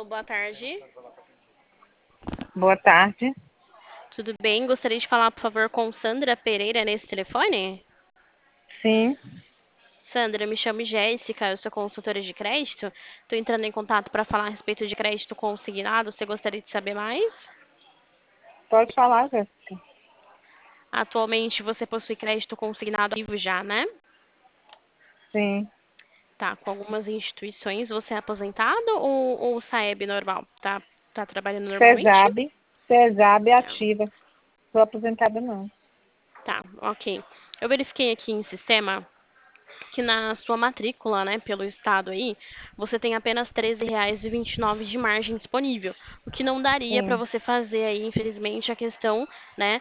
Alô, boa tarde. Boa tarde. Tudo bem? Gostaria de falar, por favor, com Sandra Pereira nesse telefone? Sim, Sandra, me chamo Jéssica, eu sou consultora de crédito. Estou entrando em contato para falar a respeito de crédito consignado. Você gostaria de saber mais? pode falar, Jéssica. Atualmente você possui crédito consignado ativo já, né? Sim. Tá, com algumas instituições. Você é aposentado ou Saeb normal? Tá trabalhando normalmente? CESAB ativa. Estou aposentada não. Tá, ok. Eu verifiquei aqui em sistema que na sua matrícula, né, pelo estado aí, você tem apenas R$ 13,29 de margem disponível, o que não daria para Sim. você fazer aí, infelizmente, a questão, né,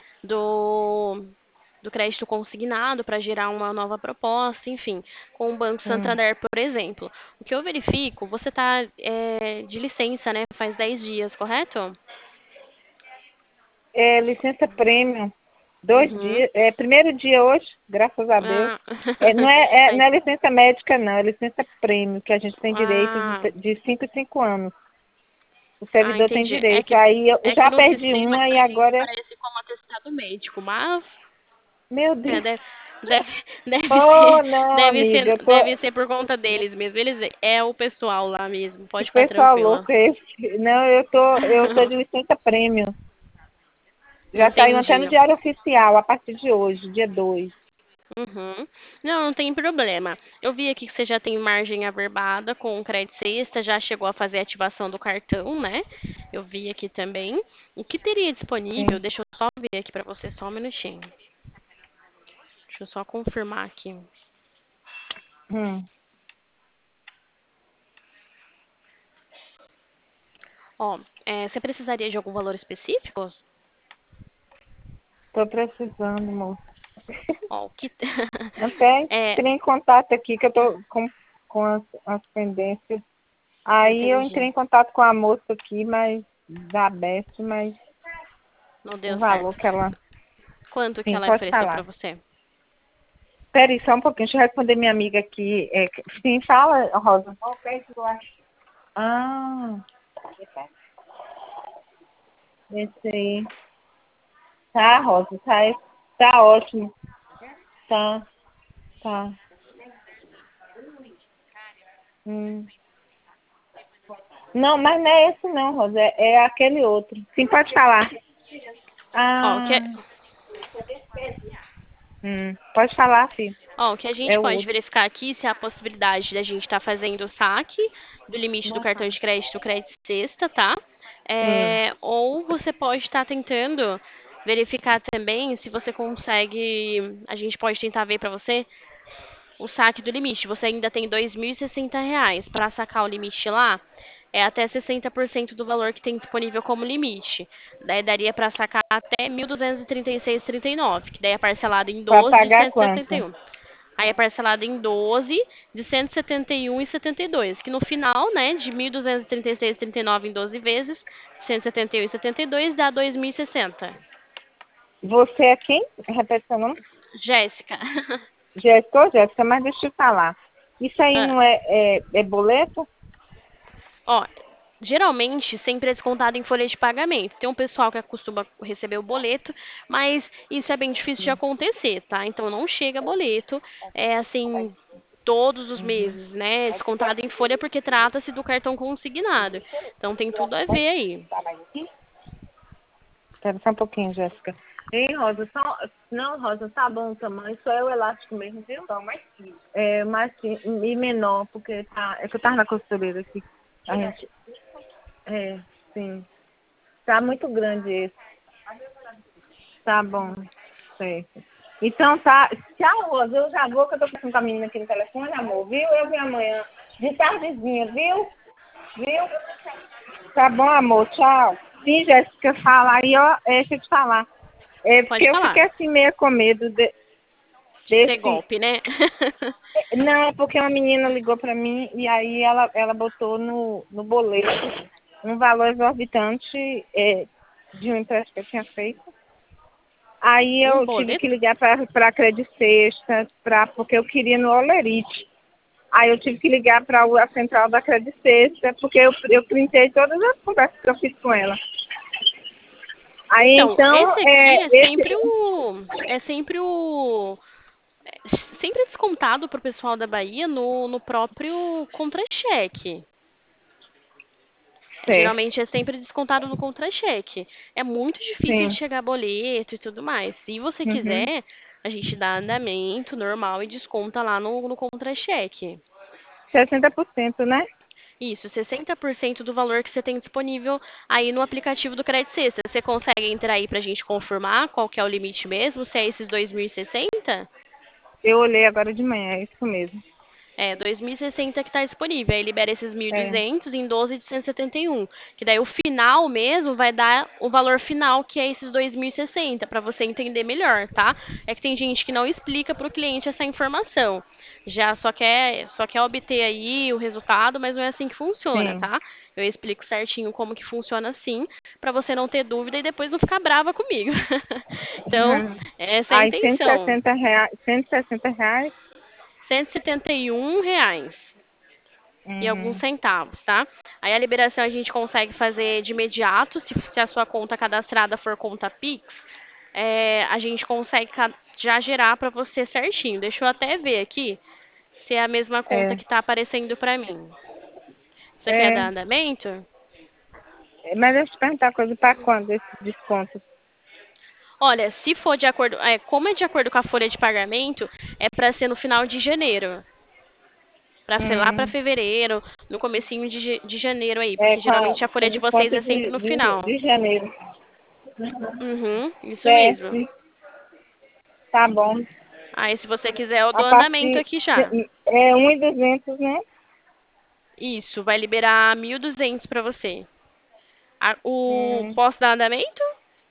do crédito consignado para gerar uma nova proposta, enfim, com o Banco Hum. Santander, por exemplo. O que eu verifico, você está de licença, né, faz 10 dias, correto? É licença premium. 2 dias. Uhum. Primeiro dia hoje, graças a Deus. Ah, Não é licença médica, não. É licença premium, que a gente tem direito ah, de 5 em 5 anos. O servidor tem entendi. direito. Aí eu É que já no perdi sistema uma e a gente agora. aparece como atestado médico, mas Meu é, Deus. deve, deve Oh, ser, não, deve amiga. ser, deve ser por conta deles mesmo. Eles é o pessoal lá mesmo. Que Pode ficar pessoal tranquila. louco é esse? Não, eu tô de licença premium. Já saiu até no Entendi. Diário Oficial, a partir de hoje, dia 2. Uhum. Não, não tem problema. Eu vi aqui que você já tem margem averbada com o crédito sexta, já chegou a fazer a ativação do cartão, né? Eu vi aqui também. O que teria disponível? Sim. Deixa eu só ver aqui pra você só um minutinho. Deixa eu só confirmar aqui. Hum. Ó, você precisaria de algum valor específico? Tô precisando, moço. Ó, o que... Até É, entrei em contato aqui, que eu tô com as pendências. Aí eu entrei entendi. em contato com a moça aqui, mas da Best, mas Não o deu valor certo. que ela. Quanto que Sim, ela pode ofereceu pra falar. você? Espera aí só um pouquinho, deixa eu responder minha amiga aqui. Sim, fala, Rosa. Ah, esse aí. Tá, Rosa, tá ótimo. Tá, tá. Hum. Não, mas não é esse não, Rosa. É aquele outro. Sim, pode falar. Ó, Ah, pode falar, filho. o que a É gente o pode outro. verificar aqui se há a possibilidade da gente estar fazendo o saque do limite do cartão de crédito, crédito sexta, tá? Hum. Ou você pode estar tentando verificar também se você consegue. A gente pode tentar ver pra você o saque do limite. Você ainda tem R$ 2.060 para sacar o limite lá. É até 60% do valor que tem disponível como limite. Daí daria para sacar até 1.236,39, que daí é parcelado em Pra 12 de pagar cento e setenta e quanto? um. Aí é parcelado em 12 de 171,72, que no final, né, de 1.236,39 em 12 vezes, 171,72 dá 2.060. Você é quem? Repete seu nome. Jéssica. Jéssica, ô Jéssica, mas deixa eu falar. Isso aí Ah, não é boleto? Ó, geralmente sempre é descontado em folha de pagamento. Tem um pessoal que costuma receber o boleto, mas isso é bem difícil de acontecer, tá? Então não chega boleto, é assim, todos os Uhum. meses, né? É descontado em folha porque trata-se do cartão consignado. Então tem tudo a ver aí. Espera só um pouquinho, Jéssica. Ei, Rosa, não, Rosa, tá bom o tamanho, só é o elástico mesmo, viu? Não, mais fino. Mais fino e menor, porque é que eu tava na costureira aqui. A gente, sim. Tá muito grande esse. Tá bom, certo. Então tá. Tchau, Rosa. Eu já vou, que eu tô com a menina aqui no telefone, amor, viu? Eu venho amanhã de tardezinha, viu? Viu? Tá bom, amor. Tchau. Sim, Jéssica, fala aí, ó. Deixa eu te falar. Porque Pode eu falar. fiquei assim meio com medo De ser desse. golpe, né? Não, é porque uma menina ligou pra mim e aí ela botou no boleto um valor exorbitante de um empréstimo que eu tinha feito. Aí Um eu tive que boleto? ligar para a Credit Sexta, porque eu queria no Olerite. Aí eu tive que ligar para a central da Credit Sexta, porque eu printei todas as conversas que eu fiz com ela. Aí Então, então, esse aqui esse. sempre descontado pro pessoal da Bahia no próprio contra-cheque. Certo, Geralmente é sempre descontado no contra-cheque. É muito difícil de sim. chegar boleto e tudo mais. Se você Uhum. quiser, a gente dá andamento normal e desconta lá no contra-cheque. 60%, né? Isso, 60% do valor que você tem disponível aí no aplicativo do Credit Sexta. Você consegue entrar aí pra gente confirmar qual que é o limite mesmo? Se é esses 2.060? Eu olhei agora de manhã, é isso mesmo. É, 2.060 que está disponível. Aí libera esses mil e É, duzentos em 12 de 171. Que daí o final mesmo vai dar o valor final, que é esses 2.060 para você entender melhor, tá? É que tem gente que não explica para o cliente essa informação. Já só quer obter aí o resultado, mas não é assim que funciona, sim. tá? Eu explico certinho como que funciona assim, para você não ter dúvida e depois não ficar brava comigo. Então, Uhum. essa é a Aí intenção. R$ 160. R$ 171 e alguns Uhum. centavos, tá? Aí a liberação a gente consegue fazer de imediato, se a sua conta cadastrada for conta Pix, a gente consegue já gerar para você certinho. Deixa eu até ver aqui se é a mesma conta É, que está aparecendo para mim. Você quer dar é, andamento? mas deixa eu te perguntar uma coisa, para quando esse desconto? Olha, se for de acordo, como é de acordo com a folha de pagamento, é para ser no final de janeiro, para ser lá para Hum, fevereiro, no comecinho de janeiro aí, é porque geralmente a com folha de vocês desconto é sempre no final. de janeiro. Uhum, isso mesmo. Certo, tá bom. Aí, se você quiser, eu A dou andamento partir aqui já. é 1.200, né? Isso, vai liberar 1.200 para você. Hum. Posso dar andamento?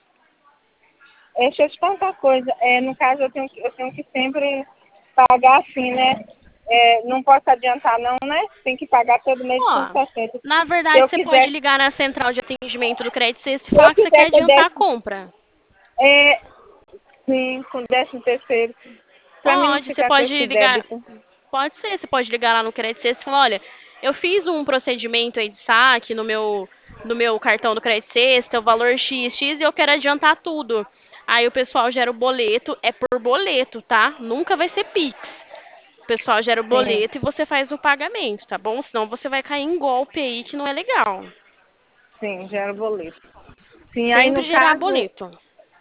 Deixa eu te contar uma coisa. No caso, eu tenho que sempre pagar assim, né? Não posso adiantar, não, né? Tem que pagar todo mês de Ó, 160. Se na verdade, eu você pode quiser, ligar na central de atendimento do Credit Suisse e se eu falar que você quer quiser com adiantar a décimo, compra. é, sim, com 13º, para mim não Pode, você ficar com pode esse ligar. débito. Pode ser, você pode ligar lá no Credit Suisse e falar, olha, eu fiz um procedimento aí de saque no meu cartão do Credit Suisse, o valor XX, e eu quero adiantar tudo. Aí o pessoal gera o boleto, é por boleto, tá? Nunca vai ser Pix. O pessoal gera o Sim, boleto e você faz o pagamento, tá bom? Senão você vai cair em golpe aí que não é legal. sim, gera o boleto. Sim, aí Sempre gerar boleto.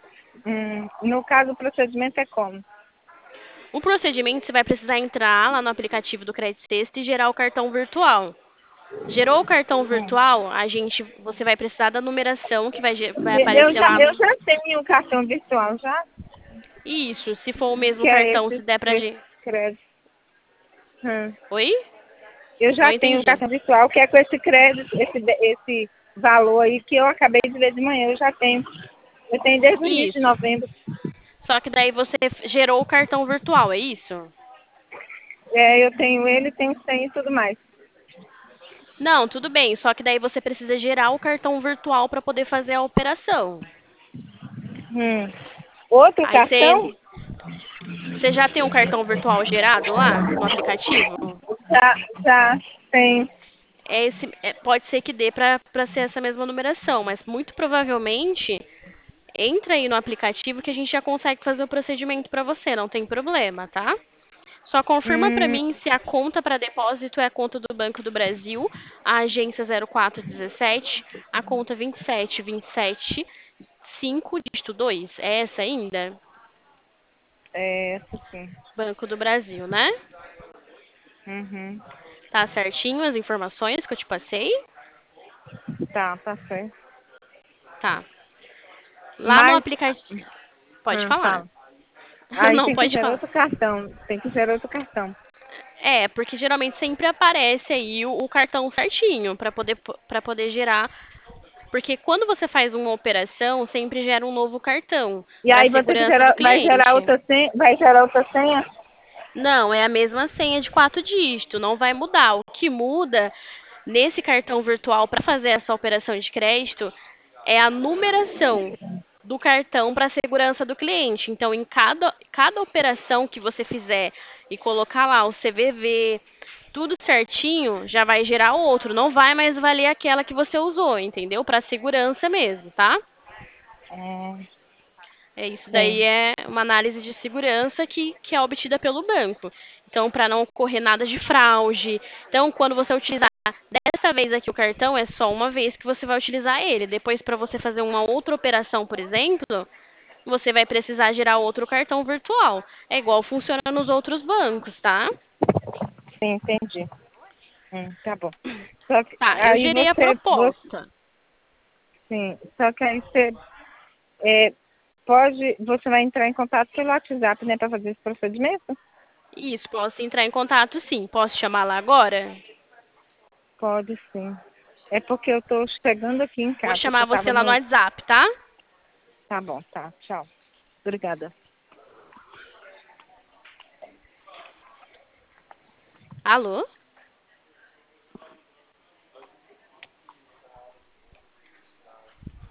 no caso o procedimento é como? O procedimento você vai precisar entrar lá no aplicativo do Credit Sexta e gerar o cartão virtual. Gerou o cartão Hum. virtual, você vai precisar da numeração que vai Eu aparecer já, lá eu no. já tenho um cartão virtual já, Isso, se for o mesmo que é cartão, se esse, der pra esse gente. crédito. Hum. Oi? Eu Não já tenho um entendi. cartão virtual que é com esse crédito, esse valor aí que eu acabei de ver de manhã, eu já tenho. Eu tenho desde o início de Isso. novembro. Só que daí você gerou o cartão virtual, é isso? Eu tenho ele, tenho senha e tudo mais. Não, tudo bem. Só que daí você precisa gerar o cartão virtual para poder fazer a operação. Hum. Outro Aí cartão? você já tem um cartão virtual gerado lá no aplicativo? Já tem. Pode ser que dê para ser essa mesma numeração, mas muito provavelmente entra aí no aplicativo que a gente já consegue fazer o procedimento para você, não tem problema, tá? Só confirma para Hum, mim se a conta para depósito é a conta do Banco do Brasil, a agência 0417, a conta 2727 5 dígito 2. É essa ainda? essa sim. Banco do Brasil, né? Uhum. Tá certinho as informações que eu te passei? Tá certo. Tá. Lá no Mas, aplicativo. Pode falar. fala. Aí Não, tem que pode gerar falar. outro cartão. Tem que gerar outro cartão. Porque geralmente sempre aparece aí o cartão certinho para poder gerar, porque quando você faz uma operação, sempre gera um novo cartão E para aí vou ter que segurança do gerar, vai gerar cliente. outra senha? Vai gerar outra senha? Não, é a mesma senha de 4 dígitos, não vai mudar. O que muda nesse cartão virtual para fazer essa operação de crédito é a numeração do cartão para a segurança do cliente. Então, em cada operação que você fizer e colocar lá o CVV, tudo certinho, já vai gerar outro. Não vai mais valer aquela que você usou, entendeu? Para segurança mesmo, tá? Ah, Isso daí sim, é uma análise de segurança que é obtida pelo banco. Então, para não ocorrer nada de fraude. Então, quando você utilizar dessa vez aqui o cartão, é só uma vez que você vai utilizar ele. Depois, para você fazer uma outra operação, por exemplo, você vai precisar gerar outro cartão virtual. É igual funciona nos outros bancos, tá? sim, entendi. Tá bom. Só que Tá, eu aí gerei a você, proposta. sim, só que aí você é, você vai entrar em contato pelo WhatsApp, né, para fazer esse procedimento? Isso, posso entrar em contato sim. Posso chamar lá agora? Pode sim. É porque eu estou chegando aqui em Vou casa, que eu chamar você estava lá no no. WhatsApp, tá? Tá bom, tá. Tchau. Obrigada. Alô?